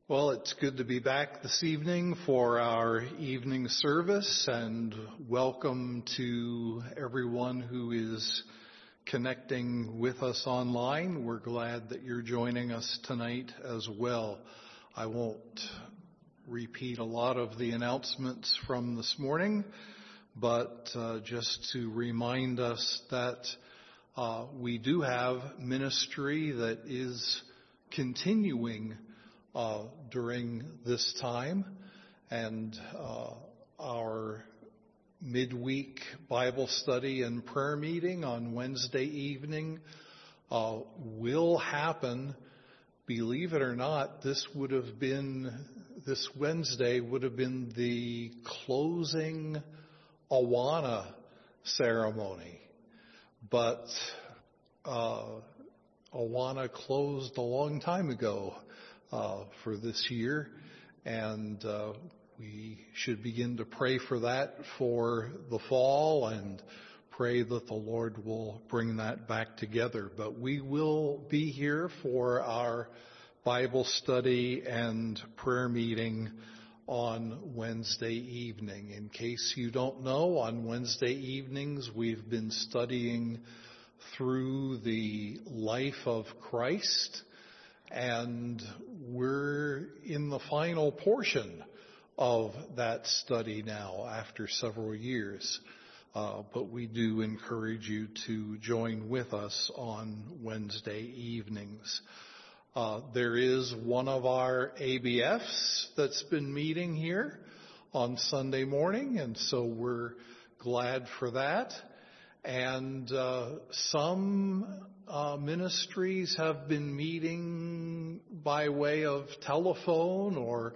Well, it's good to be back this evening for our evening service, and welcome to everyone who is connecting with us online. We're glad that you're joining us tonight as well. I won't repeat a lot of the announcements from this morning, but just to remind us that we do have ministry that is continuing during this time, and our midweek Bible study and prayer meeting on Wednesday evening will happen. Believe it or not, this Wednesday would have been the closing Awana ceremony, but Awana closed a long time ago for this year, and we should begin to pray for that for the fall and pray that the Lord will bring that back together. But we will be here for our Bible study and prayer meeting on Wednesday evening. In case you don't know, on Wednesday evenings we've been studying through the life of Christ, and we're in the final portion of that study now after several years. But we do encourage you to join with us on Wednesday evenings. There is one of our ABFs that's been meeting here on Sunday morning, and so we're glad for that. And some ministries have been meeting by way of telephone or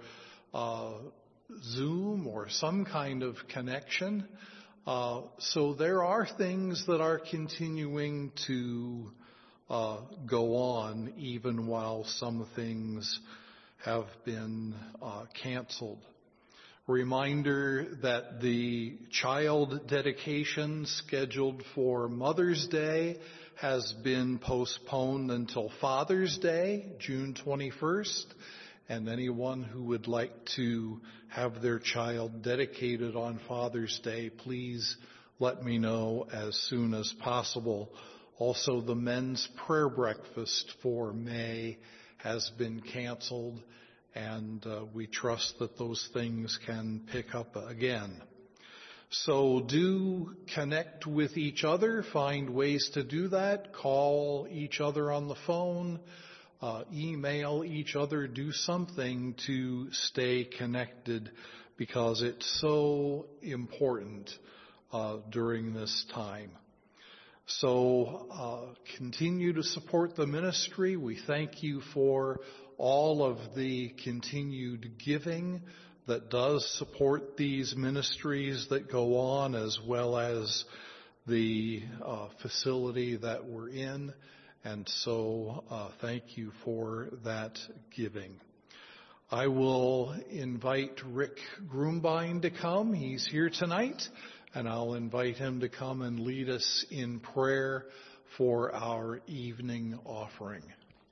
Zoom or some kind of connection. So there are things that are continuing to go on even while some things have been canceled. Reminder that the child dedication scheduled for Mother's Day has been postponed until Father's Day, June 21st, and anyone who would like to have their child dedicated on Father's Day, please let me know as soon as possible. Also, the men's prayer breakfast for May has been canceled, and we trust that those things can pick up again. So do connect with each other, find ways to do that, call each other on the phone, email each other, do something to stay connected, because it's so important during this time. So continue to support the ministry. We thank you for all of the continued giving that does support these ministries that go on, as well as the facility that we're in. And so thank you for that giving. I will invite Rick Groombine to come. He's here tonight, and I'll invite him to come and lead us in prayer for our evening offering.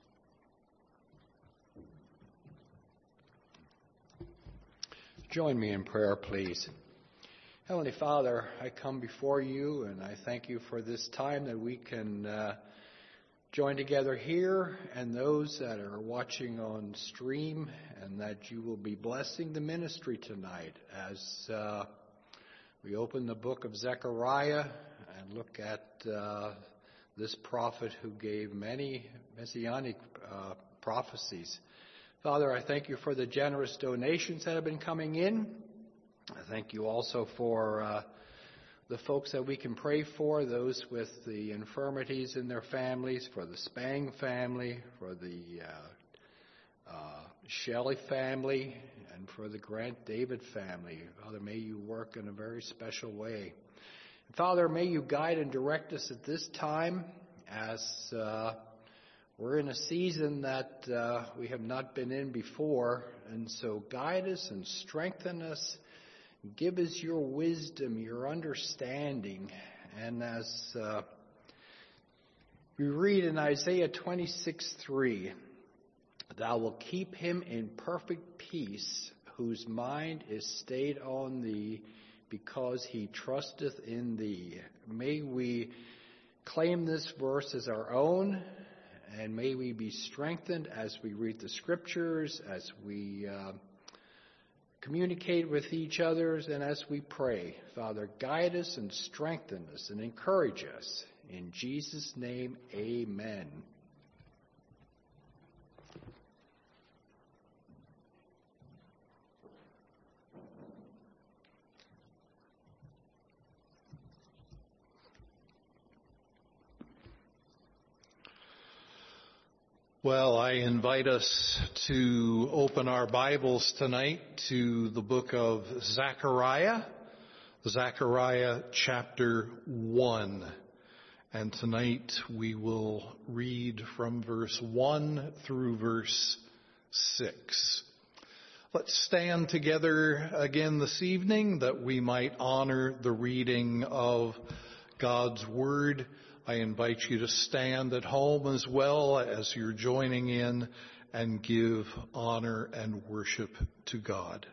Join me in prayer, please. Heavenly Father, I come before you, and I thank you for this time that we can join together here, and those that are watching on stream, and that you will be blessing the ministry tonight as we open the book of Zechariah and look at this prophet who gave many messianic prophecies. Father, I thank you for the generous donations that have been coming in. I thank you also for the folks that we can pray for, those with the infirmities in their families, for the Spang family, for the Shelley family, and for the Grant David family. Father, may you work in a very special way. And Father, may you guide and direct us at this time as we're in a season that we have not been in before, and so guide us and strengthen us. Give us your wisdom, your understanding. And as we read in Isaiah 26:3, Thou wilt keep him in perfect peace, whose mind is stayed on thee, because he trusteth in thee. May we claim this verse as our own, and may we be strengthened as we read the Scriptures, as we communicate with each other, and as we pray. Father, guide us and strengthen us and encourage us. In Jesus' name, amen. Well, I invite us to open our Bibles tonight to the book of Zechariah, Zechariah chapter 1. And tonight we will read from verse 1 through verse 6. Let's stand together again this evening that we might honor the reading of God's Word. I invite you to stand at home as well as you're joining in and give honor and worship to God.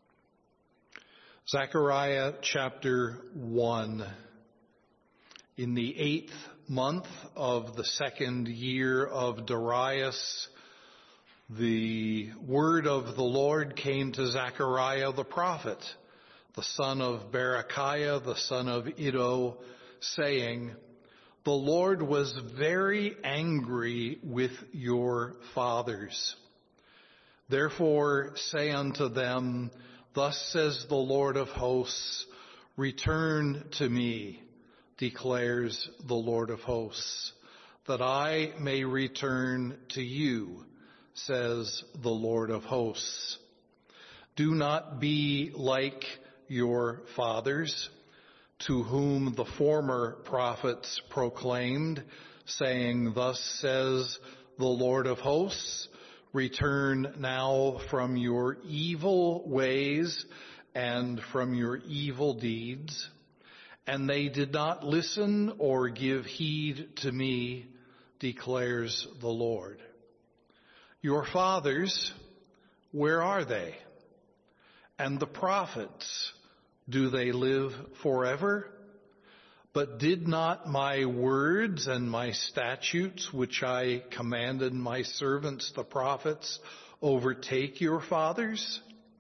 Zechariah chapter 1. In the 8th month of the 2nd year of Darius, the word of the Lord came to Zechariah the prophet, the son of Berechiah, the son of Iddo, saying, The Lord was very angry with your fathers. Therefore say unto them, Thus says the Lord of hosts, Return to me, declares the Lord of hosts, that I may return to you, says the Lord of hosts. Do not be like your fathers, to whom the former prophets proclaimed, saying, Thus says the Lord of hosts, Return now from your evil ways and from your evil deeds. And they did not listen or give heed to me, declares the Lord. Your fathers, where are they? And the prophets, do they live forever? But did not my words and my statutes, which I commanded my servants the prophets, overtake your fathers?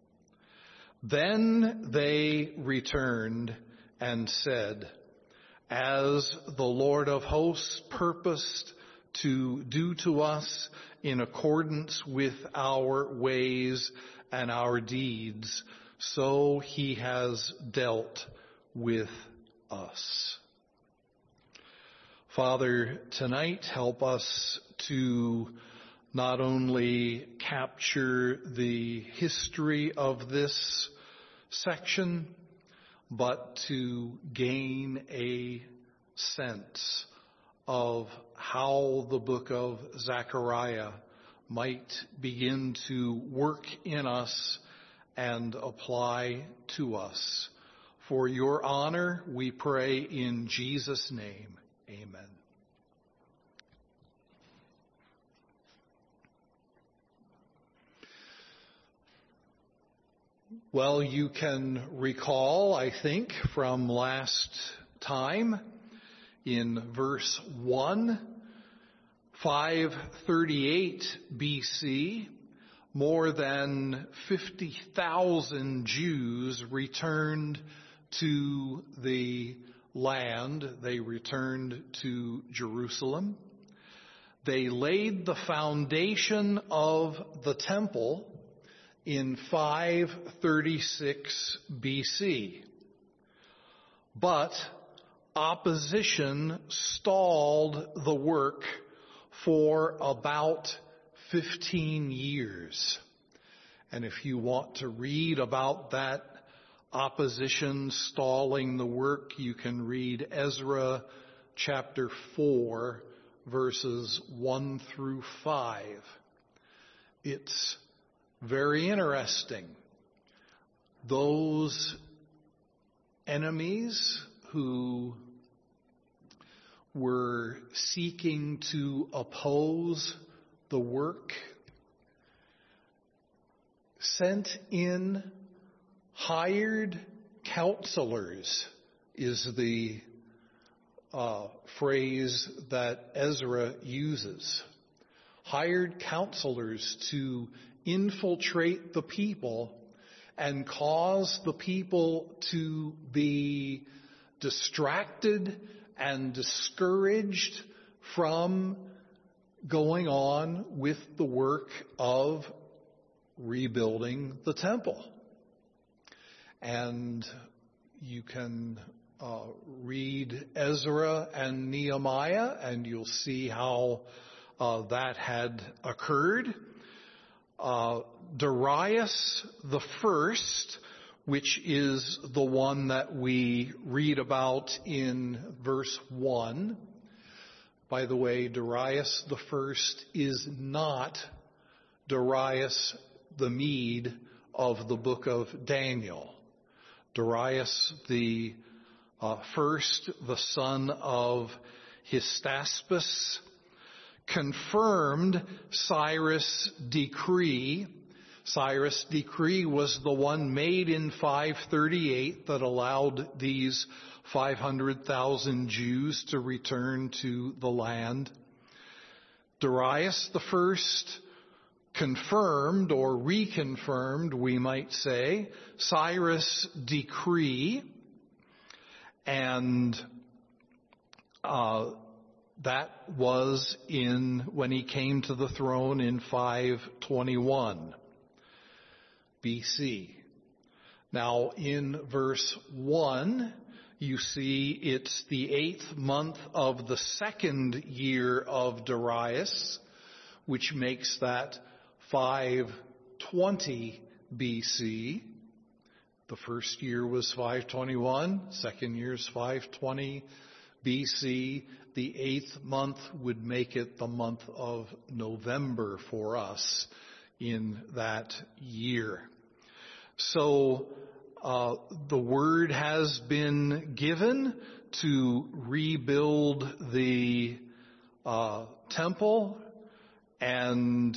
Then they returned and said, As the Lord of hosts purposed to do to us in accordance with our ways and our deeds, so he has dealt with us. Father, tonight help us to not only capture the history of this section, but to gain a sense of how the book of Zechariah might begin to work in us and apply to us. For your honor, we pray in Jesus' name. Amen. Well, you can recall, I think, from last time in verse 1, 538 BC, more than 50,000 Jews returned to the land. They returned to Jerusalem. They laid the foundation of the temple in 536 BC. But opposition stalled the work for about 15 years. And if you want to read about that opposition stalling the work, you can read Ezra chapter 4, verses 1 through 5. It's very interesting. Those enemies who were seeking to oppose the work sent in hired counselors, is the phrase that Ezra uses. Hired counselors to infiltrate the people and cause the people to be distracted and discouraged from going on with the work of rebuilding the temple. And you can read Ezra and Nehemiah, and you'll see how that had occurred. Darius the First, which is the one that we read about in verse 1. By the way, Darius the First is not Darius the Mede of the book of Daniel. Darius the First, the son of Hystaspes, confirmed Cyrus' decree. Cyrus' decree was the one made in 538 that allowed these 500,000 Jews to return to the land. Darius the First confirmed, or reconfirmed, we might say, Cyrus' decree, and that was when he came to the throne in 521 BC. Now, in verse 1, you see it's the 8th month of the 2nd year of Darius, which makes that 520 BC. The first year was 521, second year is 520 BC. The 8th month would make it the month of November for us in that year. So the word has been given to rebuild the temple, and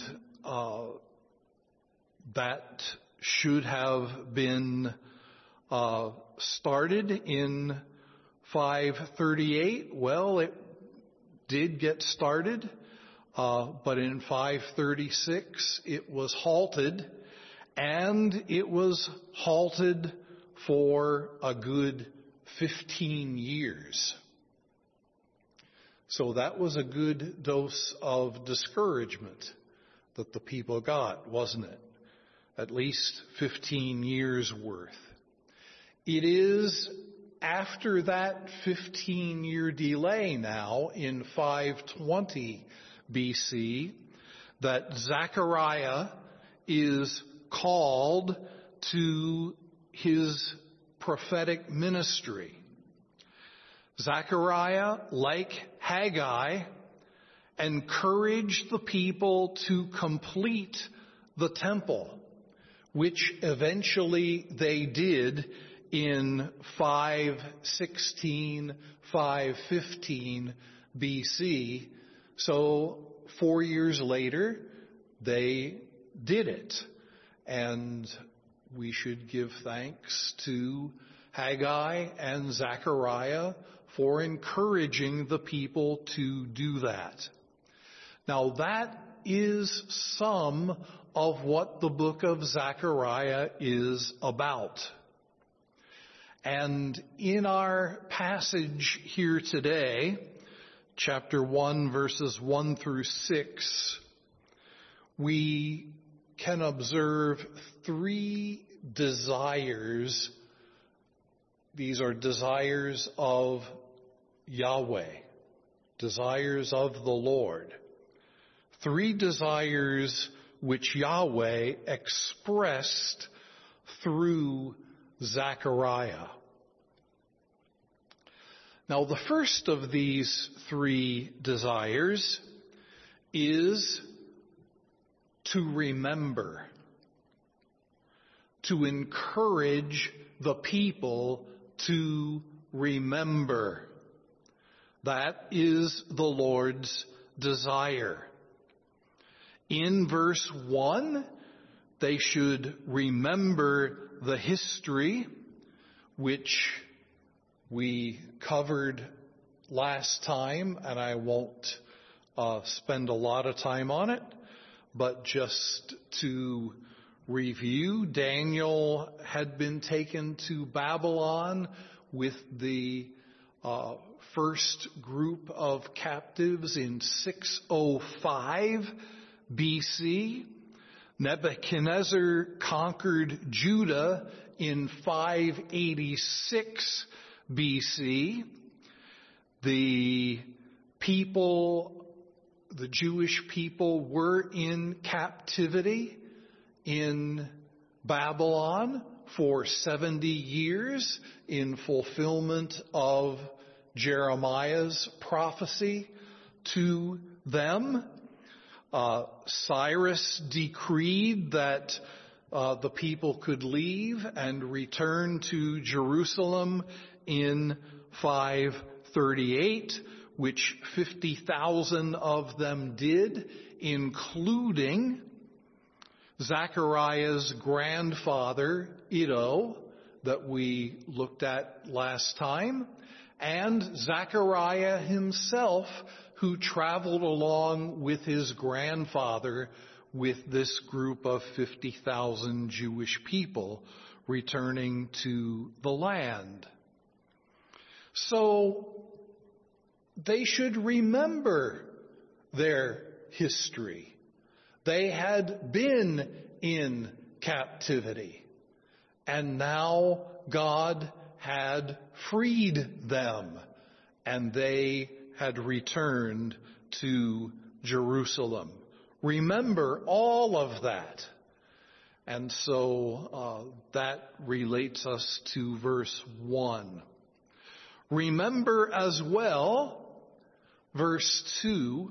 that should have been started in 538. Well, it did get started, but in 536 it was halted, and it was halted for a good 15 years. So that was a good dose of discouragement that the people got, wasn't it? At least 15 years worth. It is after that 15-year delay now in 520 BC that Zechariah is called to his prophetic ministry. Zechariah, like Haggai, encouraged the people to complete the temple, which eventually they did in 516, 515 BC. So 4 years later, they did it. And we should give thanks to Haggai and Zechariah for encouraging the people to do that. Now that is some of what the book of Zechariah is about. And in our passage here today, chapter 1, verses 1 through 6, we can observe 3 desires. These are desires of Yahweh, desires of the Lord. 3 desires which Yahweh expressed through Zechariah. Now, the first of these 3 desires is to remember, to encourage the people to remember. That is the Lord's desire. In verse 1, they should remember the history, which we covered last time, and I won't spend a lot of time on it, but just to review, Daniel had been taken to Babylon with the first group of captives in 605 BC. Nebuchadnezzar conquered Judah in 586 BC. The Jewish people were in captivity in Babylon for 70 years in fulfillment of Jeremiah's prophecy to them. Cyrus decreed that the people could leave and return to Jerusalem in 538, which 50,000 of them did, including Zechariah's grandfather, Iddo, that we looked at last time, and Zechariah himself, who traveled along with his grandfather with this group of 50,000 Jewish people returning to the land. So they should remember their history. They had been in captivity, and now God had freed them, and they had returned to Jerusalem. Remember all of that. And so that relates us to verse 1. Remember as well, verse 2,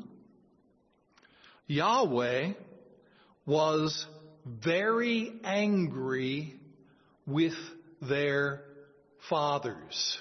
Yahweh was very angry with their fathers.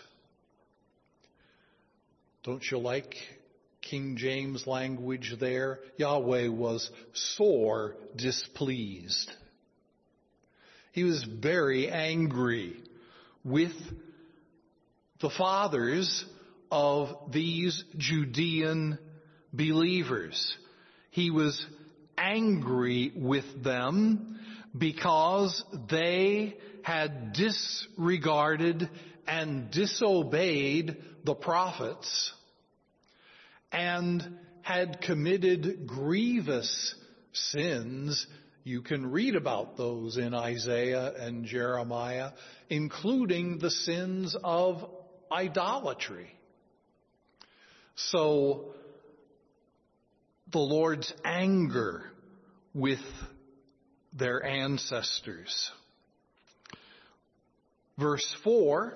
Don't you like King James language there? Yahweh was sore displeased. He was very angry with the fathers of these Judean believers. He was angry with them because they had disregarded and disobeyed the prophets and had committed grievous sins. You can read about those in Isaiah and Jeremiah, including the sins of idolatry. So the Lord's anger with their ancestors. Verse 4,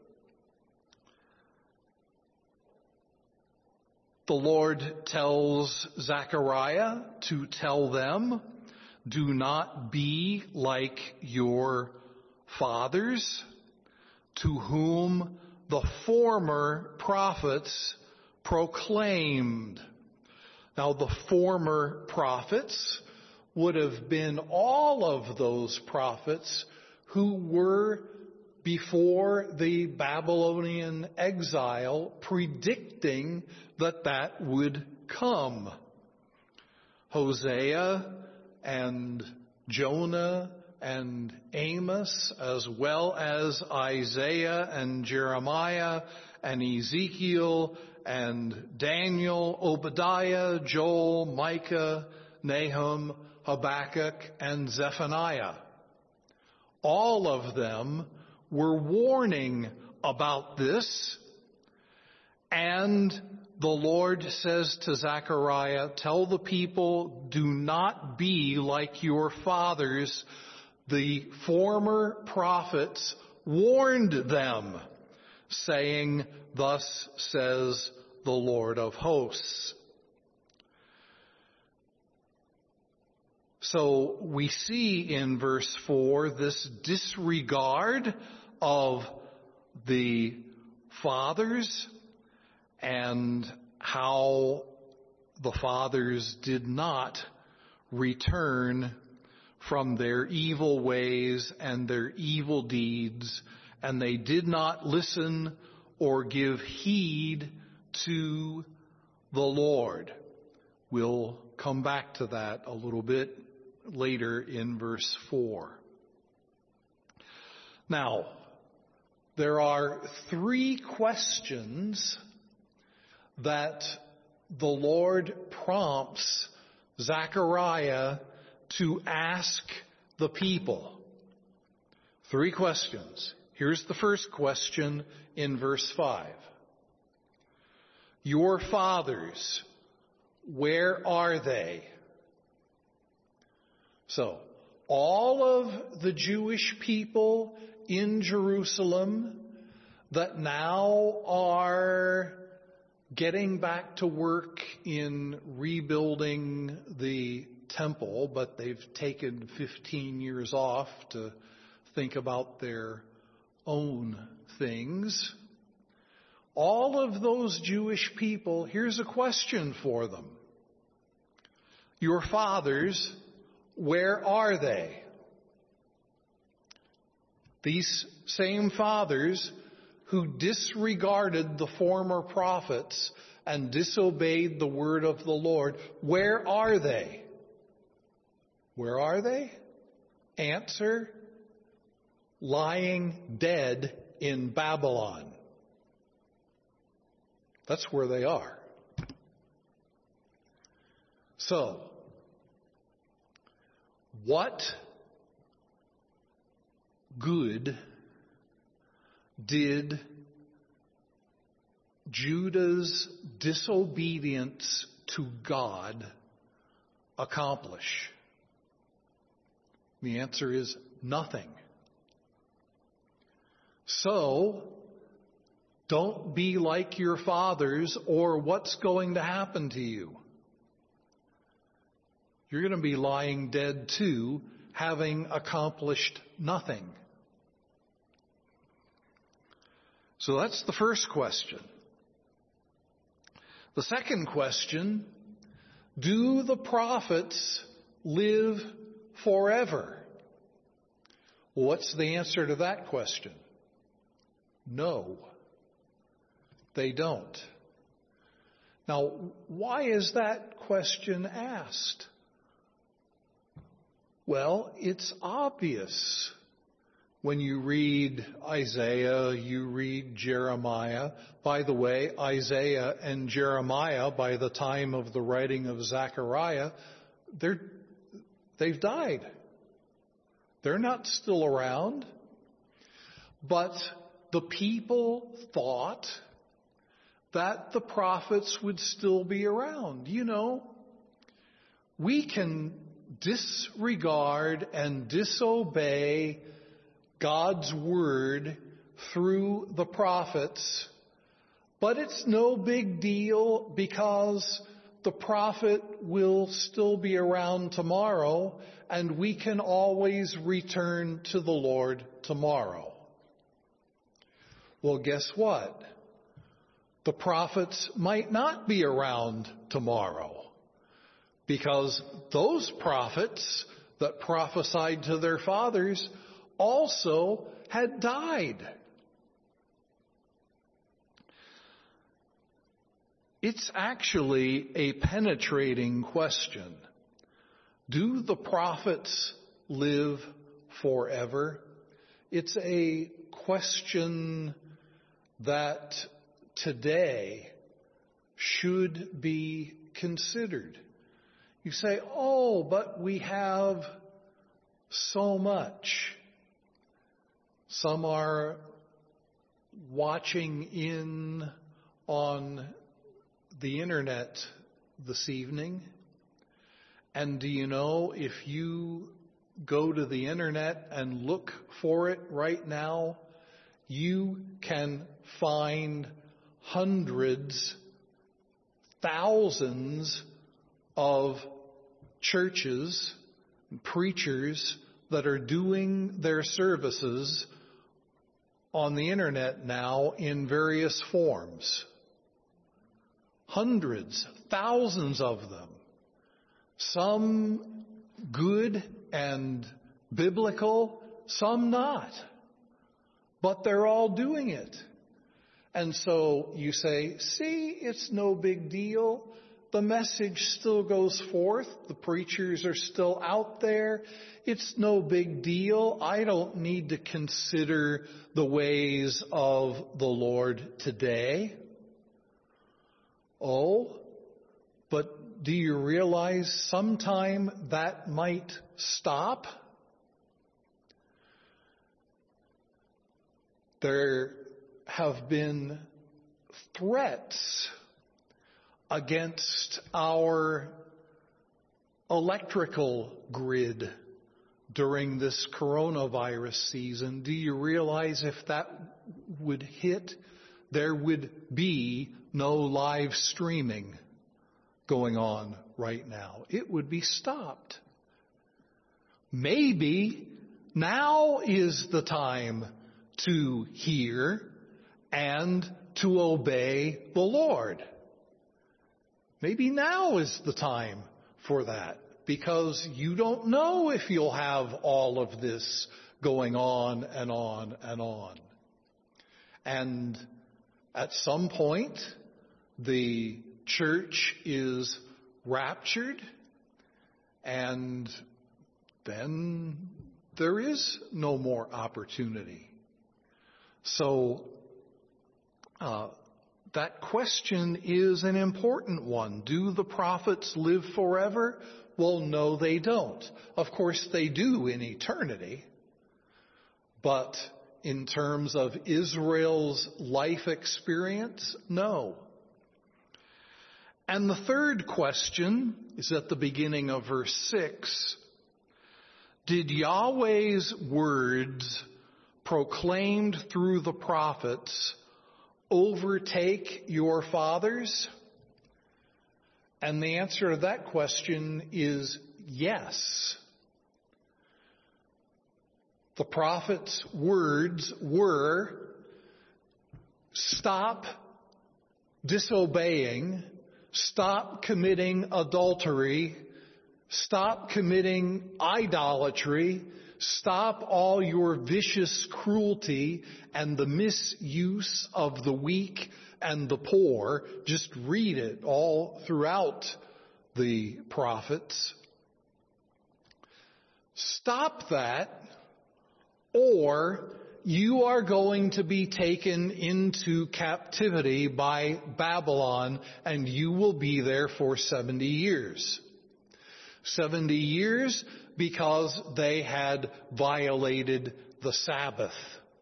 the Lord tells Zechariah to tell them, do not be like your fathers, to whom the former prophets proclaimed. Now, the former prophets would have been all of those prophets who were before the Babylonian exile, predicting that would come. Hosea and Jonah and Amos, as well as Isaiah and Jeremiah and Ezekiel and Daniel, Obadiah, Joel, Micah, Nahum, Habakkuk, and Zephaniah. All of them were warning about this, and the Lord says to Zechariah, tell the people, do not be like your fathers. The former prophets warned them, saying, thus says the Lord of hosts. So we see in verse 4 this disregard of the fathers and how the fathers did not return from their evil ways and their evil deeds, and they did not listen or give heed to the Lord. We'll come back to that a little bit later in verse 4. Now, there are 3 questions that the Lord prompts Zechariah to ask the people. 3 questions. Here's the first question in verse 5. Your fathers, where are they? So, all of the Jewish people in Jerusalem that now are getting back to work in rebuilding the temple, but they've taken 15 years off to think about their own things. All of those Jewish people, here's a question for them. Your fathers, where are they? These same fathers who disregarded the former prophets and disobeyed the word of the Lord, where are they? Where are they? Answer, lying dead in Babylon. That's where they are. So, what good did Judah's disobedience to God accomplish? The answer is nothing. So, don't be like your fathers, or what's going to happen to you? You're going to be lying dead too, having accomplished nothing. So that's the first question. The second question, do the prophets live forever? Well, what's the answer to that question? No, they don't. Now, why is that question asked? Well, it's obvious. When you read Isaiah, you read Jeremiah. By the way, Isaiah and Jeremiah, by the time of the writing of Zechariah, they've died. They're not still around. But the people thought that the prophets would still be around. You know, we can disregard and disobey God's word through the prophets, but it's no big deal because the prophet will still be around tomorrow and we can always return to the Lord tomorrow. Well, guess what? The prophets might not be around tomorrow because those prophets that prophesied to their fathers also had died. It's actually a penetrating question. Do the prophets live forever? It's a question that today should be considered. You say, oh, but we have so much. Some are watching in on the internet this evening. And do you know, if you go to the internet and look for it right now, you can find hundreds, thousands of churches, preachers that are doing their services on the internet now in various forms. Hundreds, thousands of them. Some good and biblical, some not. But they're all doing it. And so you say, see, it's no big deal. The message still goes forth. The preachers are still out there. It's no big deal. I don't need to consider the ways of the Lord today. Oh, but do you realize sometime that might stop? There have been threats against our electrical grid during this coronavirus season. Do you realize if that would hit, there would be no live streaming going on right now? It would be stopped. Maybe now is the time to hear and to obey the Lord. Maybe now is the time for that, because you don't know if you'll have all of this going on and on and on. And at some point, the church is raptured, and then there is no more opportunity. So, that question is an important one. Do the prophets live forever? Well, no, they don't. Of course, they do in eternity. But in terms of Israel's life experience, no. And the third question is at the beginning of verse 6. Did Yahweh's words proclaimed through the prophets overtake your fathers? And the answer to that question is yes. The prophets' words were, stop disobeying, stop committing adultery, stop committing idolatry, stop all your vicious cruelty and the misuse of the weak and the poor. Just read it all throughout the prophets. Stop that, or you are going to be taken into captivity by Babylon, and you will be there for 70 years. 70 years because they had violated the Sabbath.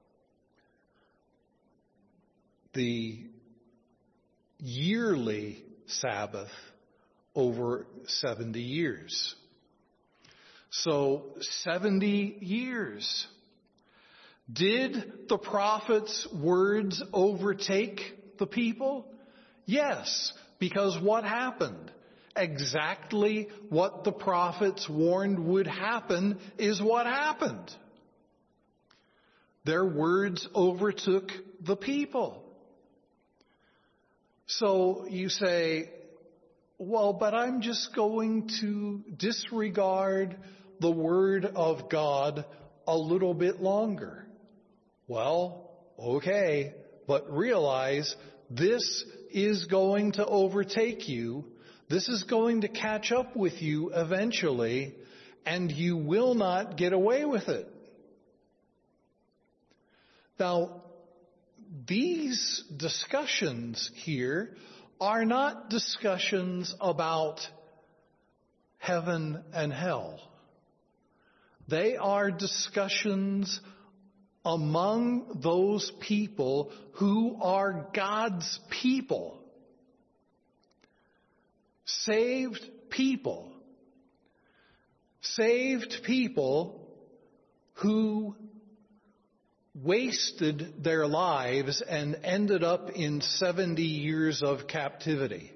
The yearly Sabbath over 70 years. So 70 years. Did the prophet's words overtake the people? Yes, because what happened? Exactly what the prophets warned would happen is what happened. Their words overtook the people. So you say, well, but I'm just going to disregard the word of God a little bit longer. Well, okay, but realize this is going to overtake you. This is going to catch up with you eventually, and you will not get away with it. Now, these discussions here are not discussions about heaven and hell. They are discussions among those people who are God's people. Saved people. Saved people who wasted their lives and ended up in 70 years of captivity.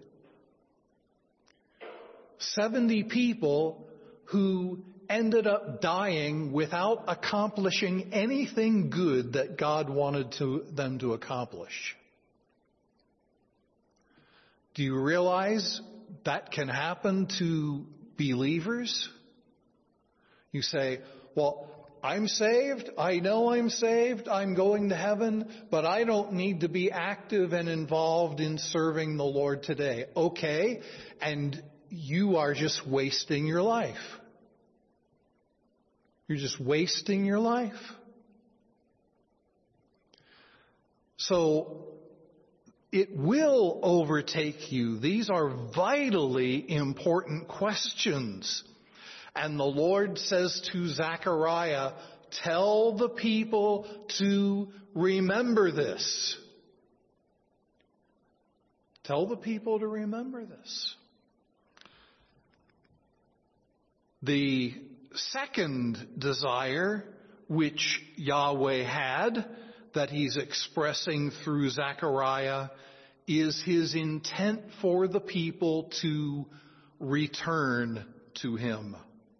70 people who ended up dying without accomplishing anything good that God wanted them to accomplish. Do you realize that can happen to believers? You say, well, I'm saved. I know I'm saved. I'm going to heaven, but I don't need to be active and involved in serving the Lord today. Okay. And you are just wasting your life. You're just wasting your life. So it will overtake you. These are vitally important questions. And the Lord says to Zechariah, tell the people to remember this. Tell the people to remember this. The second desire which Yahweh had, that he's expressing through Zechariah, is his intent for the people to return to him.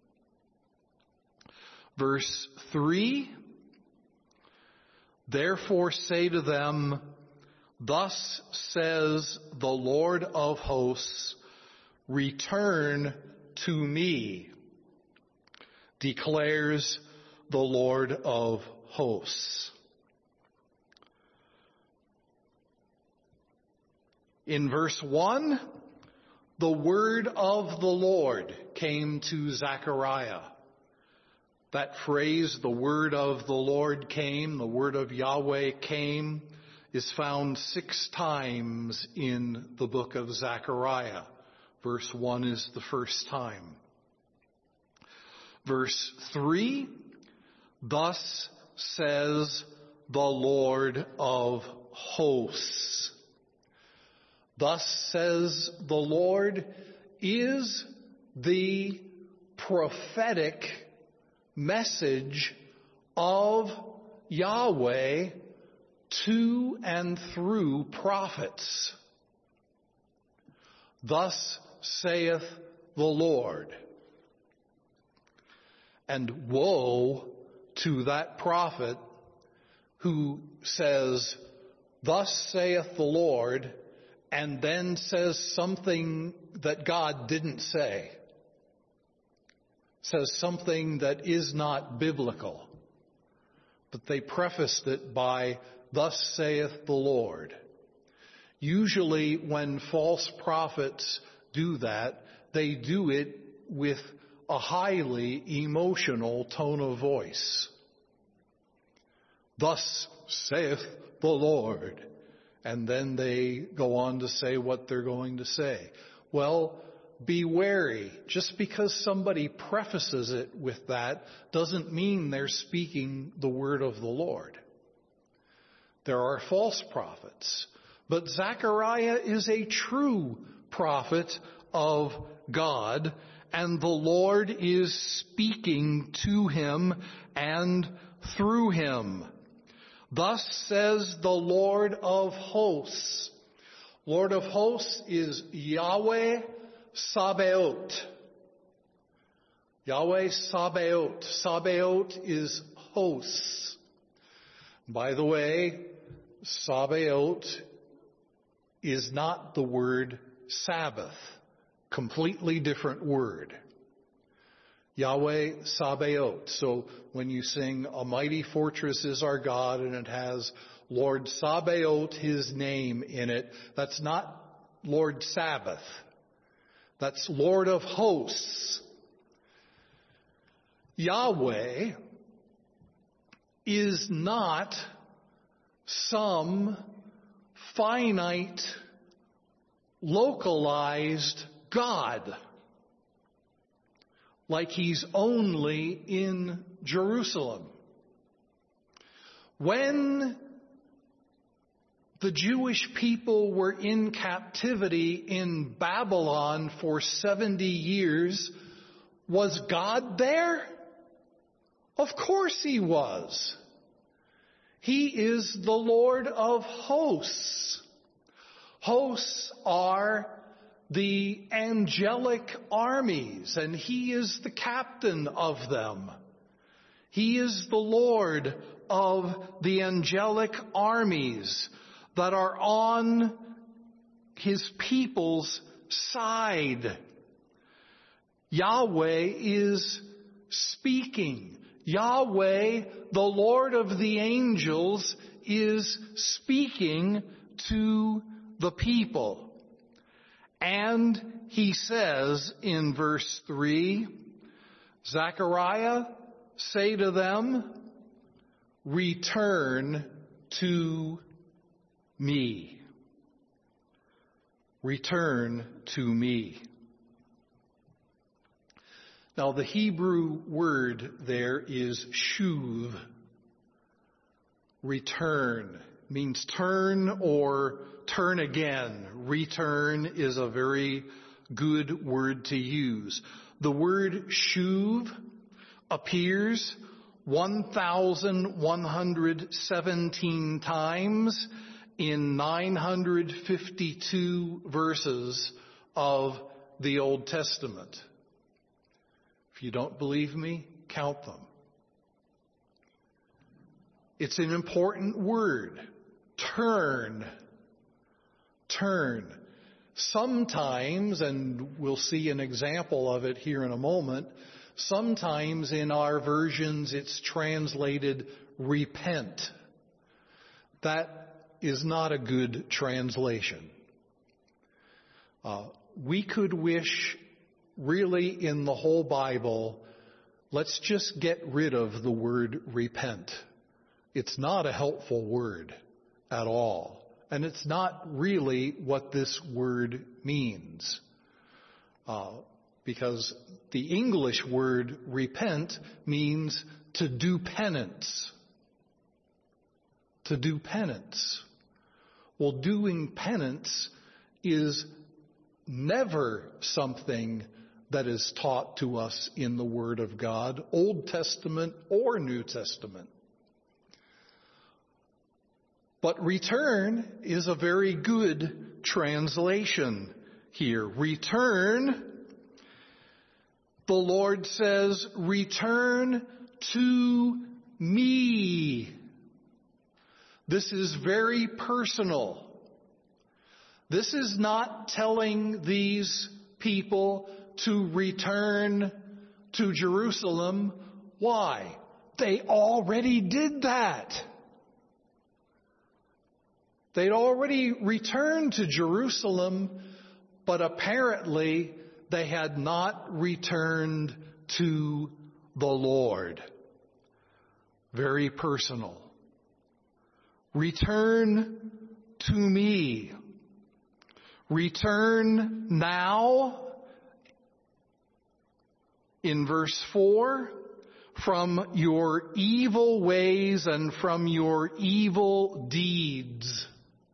Verse 3, therefore say to them, thus says the Lord of hosts, return to me, declares the Lord of hosts. In verse 1, the word of the Lord came to Zechariah. That phrase, the word of the Lord came, the word of Yahweh came, is found 6 times in the book of Zechariah. Verse 1 is the first time. Verse 3, thus says the Lord of hosts. Thus says the Lord is the prophetic message of Yahweh to and through prophets. Thus saith the Lord. And woe to that prophet who says, thus saith the Lord, and then says something that God didn't say. Says something that is not biblical. But they prefaced it by, thus saith the Lord. Usually when false prophets do that, they do it with a highly emotional tone of voice. Thus saith the Lord. And then they go on to say what they're going to say. Well, be wary. Just because somebody prefaces it with that doesn't mean they're speaking the word of the Lord. There are false prophets. But Zechariah is a true prophet of God, and the Lord is speaking to him and through him. Thus says the Lord of hosts. Lord of hosts is Yahweh Sabaoth. Yahweh Sabaoth. Sabaoth is hosts. By the way, Sabaoth is not the word Sabbath. Completely different word. Yahweh Sabaoth. So when you sing, A Mighty Fortress is Our God, and it has Lord Sabaoth, his name in it, that's not Lord Sabbath. That's Lord of hosts. Yahweh is not some finite, localized God. Like he's only in Jerusalem. When the Jewish people were in captivity in Babylon for 70 years, was God there? Of course he was. He is the Lord of hosts. Hosts are the angelic armies, and he is the captain of them. He is the Lord of the angelic armies that are on his people's side. Yahweh is speaking. Yahweh, the Lord of the angels, is speaking to the people. And he says in verse 3, Zechariah, say to them, return to me. Return to me. Now the Hebrew word there is shuv. Return means turn or turn again. Return is a very good word to use. The word shuv appears 1,117 times in 952 verses of the Old Testament. If you don't believe me, count them. It's an important word. Turn. Turn. Sometimes, and we'll see an example of it here in a moment, sometimes in our versions it's translated repent. That is not a good translation. We could wish, really, in the whole Bible, let's just get rid of the word repent. It's not a helpful word at all. And it's not really what this word means. Because the English word repent means to do penance. To do penance. Well, doing penance is never something that is taught to us in the Word of God, Old Testament or New Testament. But return is a very good translation here. Return, the Lord says, return to me. This is very personal. This is not telling these people to return to Jerusalem. Why? They already did that. They'd already returned to Jerusalem, but apparently they had not returned to the Lord. Very personal. Return to me. Return now, in verse 4, from your evil ways and from your evil deeds.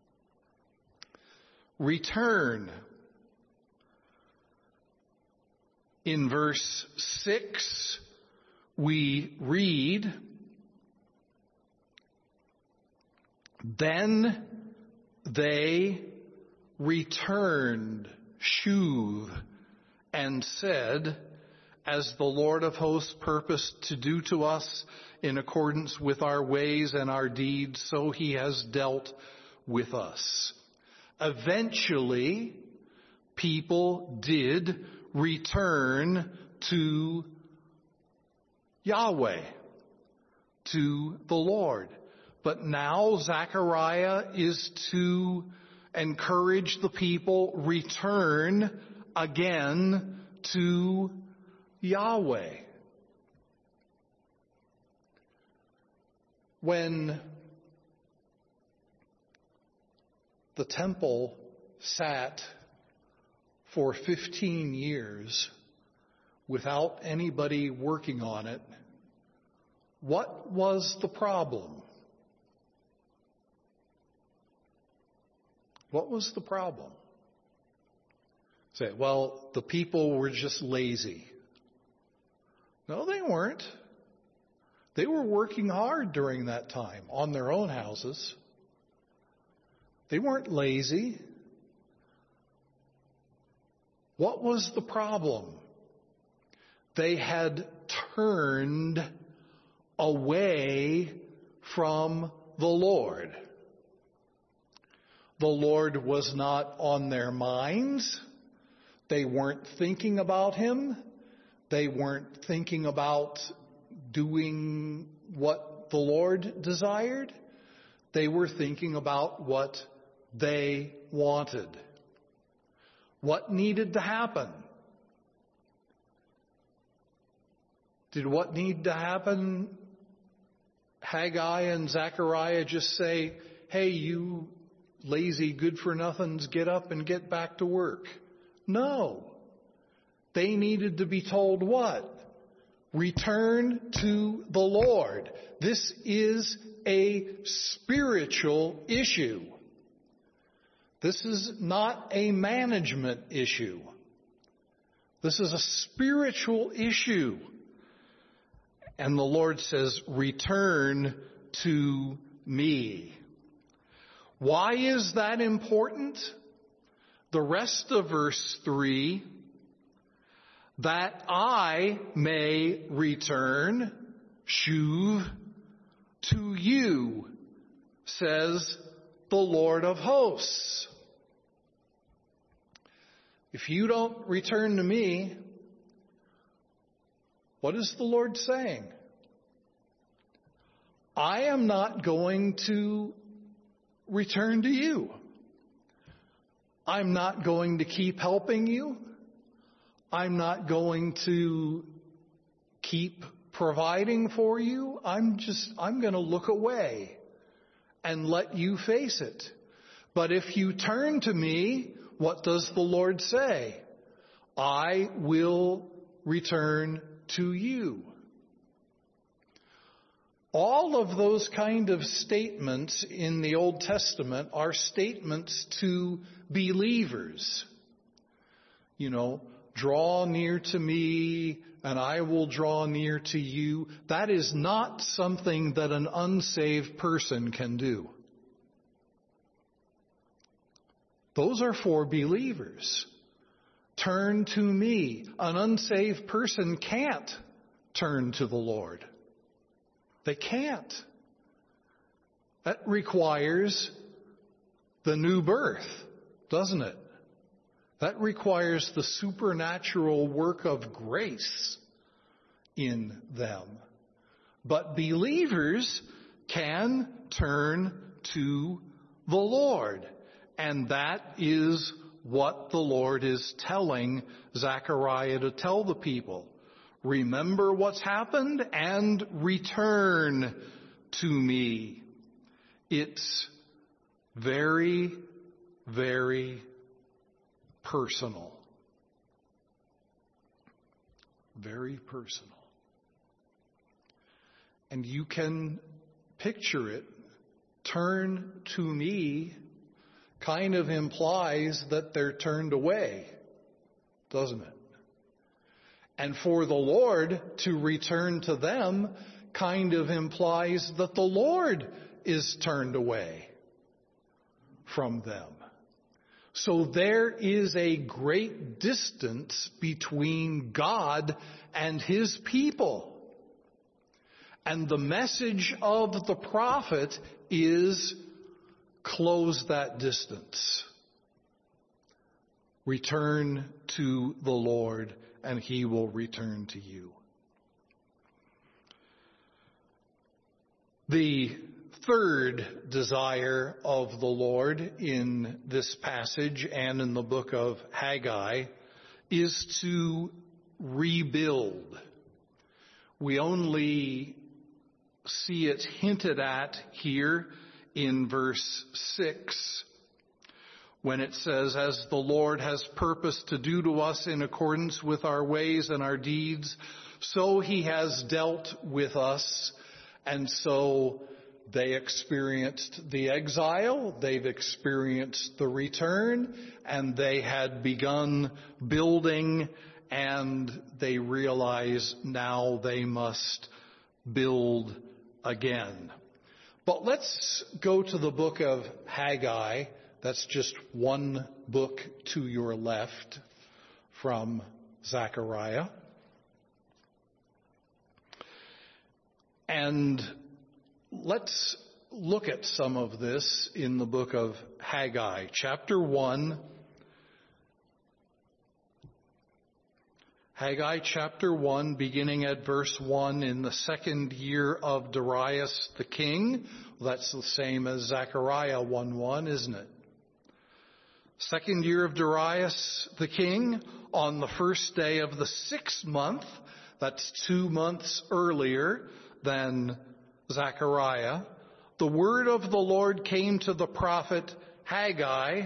Return. In verse 6, we read, then they returned, shuv, and said, as the Lord of hosts purposed to do to us in accordance with our ways and our deeds, so he has dealt with us. Eventually, people did return to Yahweh, to the Lord. But now Zechariah is to encourage the people, return again to Yahweh. When the temple sat for 15 years without anybody working on it, what was the problem? What was the problem? Say, well, the people were just lazy. No, they weren't. They were working hard during that time on their own houses. They weren't lazy. What was the problem? They had turned away from the Lord. The Lord was not on their minds. They weren't thinking about him. They weren't thinking about doing what the Lord desired. They were thinking about what they wanted. What needed to happen? Did what need to happen, Haggai and Zechariah just say, hey, you lazy good-for-nothings, get up and get back to work? No. They needed to be told what? Return to the Lord. This is a spiritual issue. This is not a management issue. This is a spiritual issue. And the Lord says, return to me. Why is that important? The rest of verse 3, that I may return, shuv, to you, says the Lord of hosts. If you don't return to me, what is the Lord saying? I am not going to return to you. I'm not going to keep helping you. I'm not going to keep providing for you. I'm going to look away and let you face it. But if you turn to me, what does the Lord say? I will return to you. All of those kind of statements in the Old Testament are statements to believers. You know, draw near to me and I will draw near to you. That is not something that an unsaved person can do. Those are for believers. Turn to me. An unsaved person can't turn to the Lord. They can't. That requires the new birth, doesn't it? That requires the supernatural work of grace in them. But believers can turn to the Lord. And that is what the Lord is telling Zechariah to tell the people. Remember what's happened and return to me. It's very, very personal. Very personal. And you can picture it. Turn to me kind of implies that they're turned away, doesn't it? And for the Lord to return to them kind of implies that the Lord is turned away from them. So there is a great distance between God and His people. And the message of the prophet is, close that distance. Return to the Lord, and He will return to you. The third desire of the Lord in this passage and in the book of Haggai is to rebuild. We only see it hinted at here in verse 6, when it says, as the Lord has purposed to do to us in accordance with our ways and our deeds, so He has dealt with us. And so they experienced the exile, they've experienced the return, and they had begun building, and they realize now they must build again. But let's go to the book of Haggai. That's just one book to your left from Zechariah. And let's look at some of this in the book of Haggai. Chapter 1. Haggai chapter 1, beginning at verse 1, in the second year of Darius the king. Well, that's the same as Zechariah 1:1, isn't it? Second year of Darius the king, on the first day of the 6th month, that's 2 months earlier than Zechariah, the word of the Lord came to the prophet Haggai,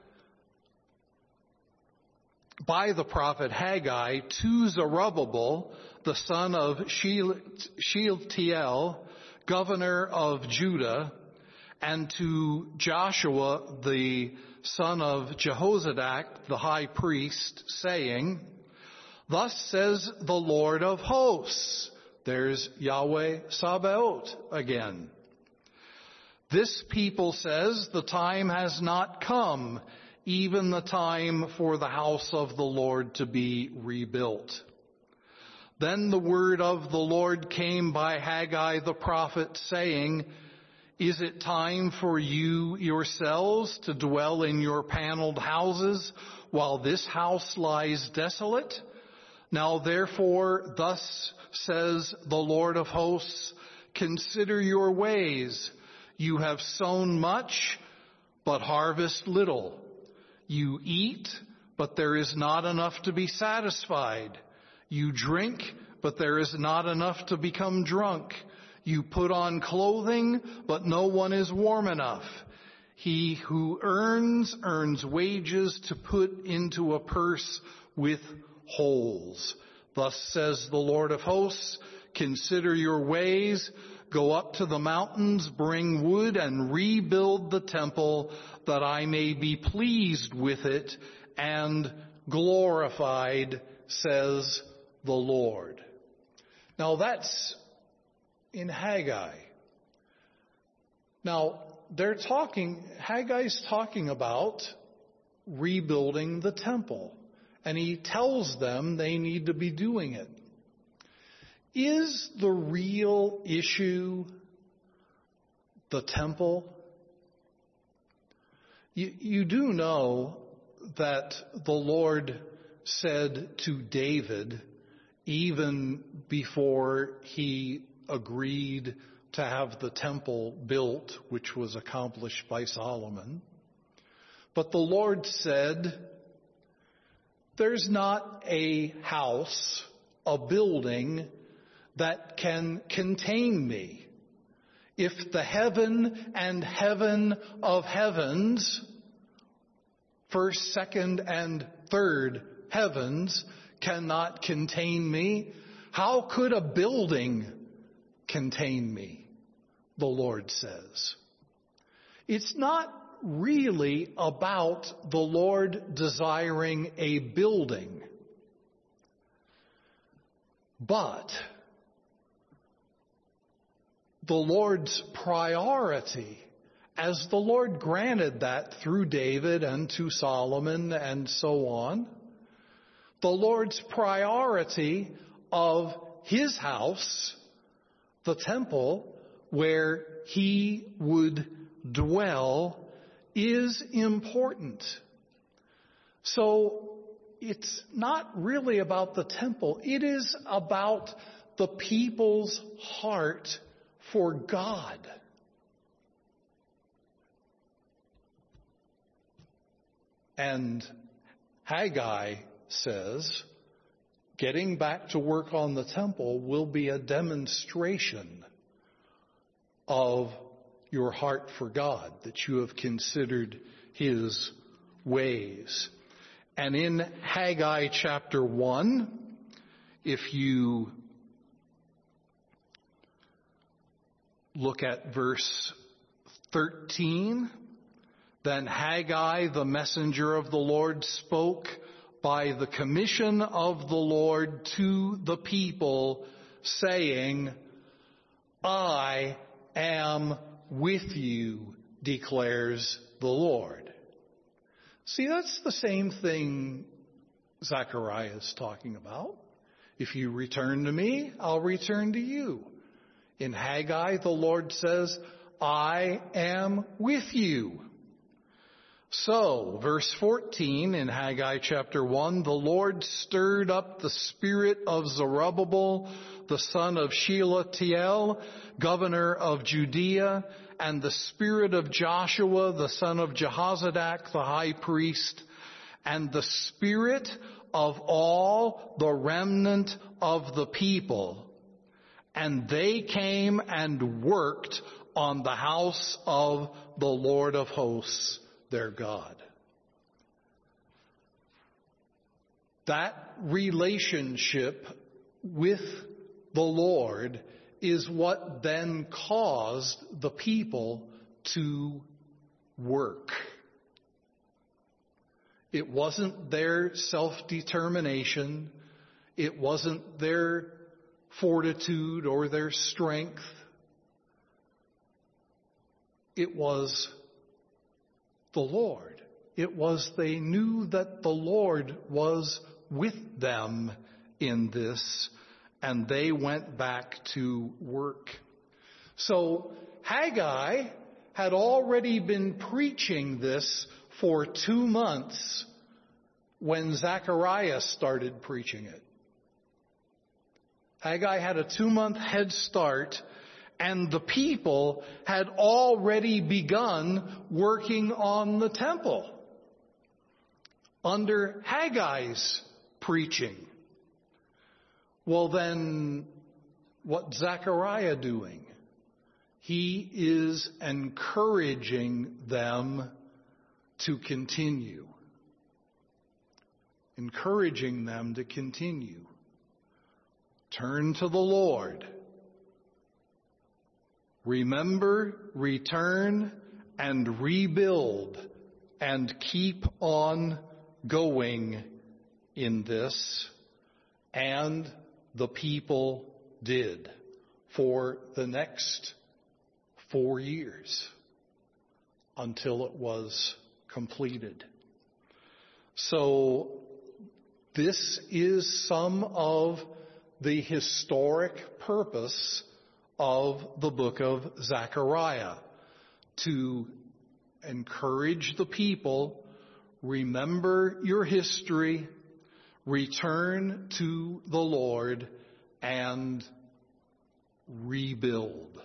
by the prophet Haggai, to Zerubbabel, the son of Shealtiel, governor of Judah, and to Joshua, the son of Jehozadak, the high priest, saying, "Thus says the Lord of hosts." There's Yahweh Sabaoth again. "This people says, the time has not come, even the time for the house of the Lord to be rebuilt." Then the word of the Lord came by Haggai the prophet, saying, "Is it time for you yourselves to dwell in your paneled houses while this house lies desolate? Now therefore, thus says the Lord of hosts, consider your ways. You have sown much, but harvest little. You eat, but there is not enough to be satisfied. You drink, but there is not enough to become drunk. You put on clothing, but no one is warm enough. He who earns wages to put into a purse with holes. Thus says the Lord of hosts, consider your ways. Go up to the mountains, bring wood, and rebuild the temple, that I may be pleased with it and glorified, says the Lord." Now that's in Haggai. Now Haggai's talking about rebuilding the temple, and he tells them they need to be doing it. Is the real issue the temple? You do know that the Lord said to David, even before he agreed to have the temple built, which was accomplished by Solomon, but the Lord said, there's not a house, a building that can contain me. If the heaven and heaven of heavens, first, second, and third heavens, cannot contain me, how could a building contain me? The Lord says. It's not really about the Lord desiring a building, but the Lord's priority, as the Lord granted that through David and to Solomon and so on, the Lord's priority of his house, the temple, where he would dwell, is important. So it's not really about the temple. It is about the people's heart for God. And Haggai says, getting back to work on the temple will be a demonstration of your heart for God, that you have considered his ways. And in Haggai chapter 1, if you look at verse 13, then Haggai, the messenger of the Lord, spoke by the commission of the Lord to the people, saying, I am with you, declares the Lord. See, that's the same thing Zechariah is talking about. If you return to me, I'll return to you. In Haggai, the Lord says, I am with you. So, verse 14 in Haggai chapter 1, the Lord stirred up the spirit of Zerubbabel, the son of Shealtiel, governor of Judea, and the spirit of Joshua, the son of Jehozadak, the high priest, and the spirit of all the remnant of the people. And they came and worked on the house of the Lord of hosts, their God. That relationship with the Lord is what then caused the people to work. It wasn't their self-determination. It wasn't their fortitude or their strength. It was the Lord. It was they knew that the Lord was with them in this, and they went back to work. So Haggai had already been preaching this for 2 months when Zechariah started preaching it. Haggai had a 2-month head start, and the people had already begun working on the temple under Haggai's preaching. Well, then, what's Zechariah doing? He is encouraging them to continue. Encouraging them to continue. Turn to the Lord. Remember, return, and rebuild, and keep on going in this. And the people did for the next 4 years until it was completed. So this is some of the historic purpose of the book of Zechariah, to encourage the people, remember your history, return to the Lord, and rebuild.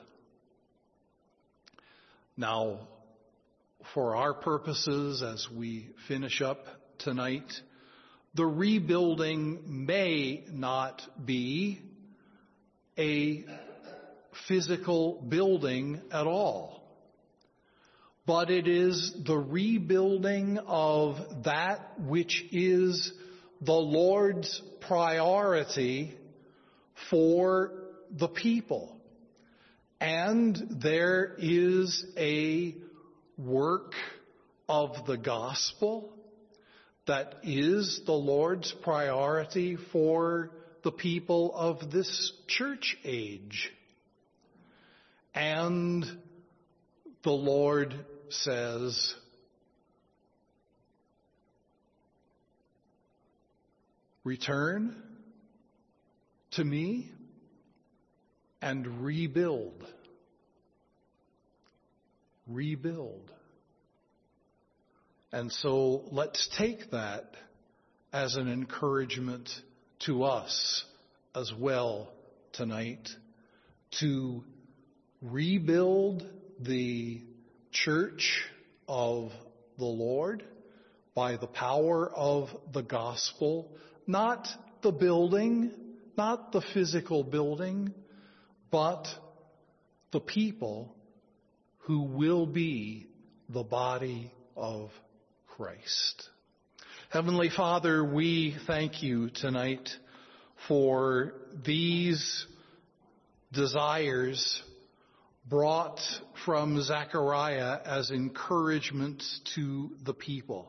Now, for our purposes, as we finish up tonight, the rebuilding may not be a physical building at all, but it is the rebuilding of that which is the Lord's priority for the people. And there is a work of the gospel that is the Lord's priority for the people of this church age. And the Lord says, return to me and rebuild. Rebuild. And so let's take that as an encouragement to us as well tonight, to rebuild the church of the Lord by the power of the gospel, not the building, not the physical building, but the people who will be the body of Christ. Heavenly Father, we thank you tonight for these desires brought from Zechariah as encouragement to the people.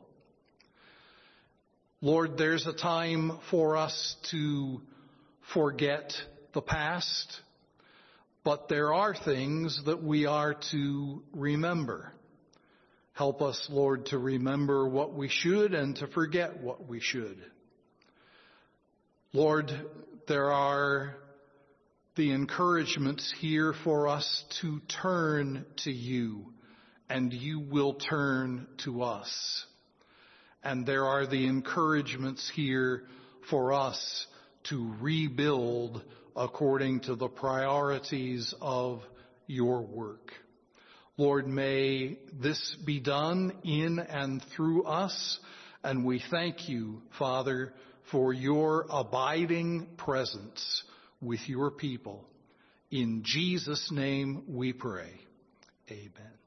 Lord, there's a time for us to forget the past, but there are things that we are to remember. Help us, Lord, to remember what we should and to forget what we should. Lord, there are the encouragements here for us to turn to you and you will turn to us. And there are the encouragements here for us to rebuild according to the priorities of your work. Lord, may this be done in and through us, and we thank you, Father, for your abiding presence with your people. In Jesus' name we pray. Amen.